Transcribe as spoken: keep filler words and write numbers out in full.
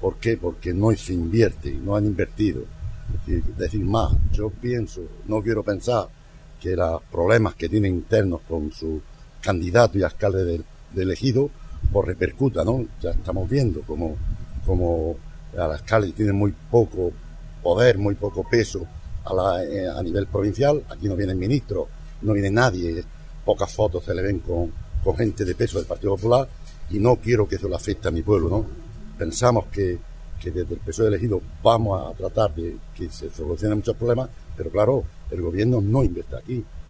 ¿Por qué? Porque no se invierte, no han invertido. Es decir, decir más, yo pienso, no quiero pensar que los problemas que tienen internos con su candidato y alcalde del de elegido, pues repercuta, ¿no? Ya estamos viendo como, como el alcalde tiene muy poco poder, muy poco peso a, la, eh, a nivel provincial. Aquí no viene ministro, no viene nadie, pocas fotos se le ven con, con gente de peso del Partido Popular, y no quiero que eso le afecte a mi pueblo, ¿no? Pensamos que, que desde el P S O E elegido vamos a tratar de que se solucionen muchos problemas, pero claro, el gobierno no invierte aquí.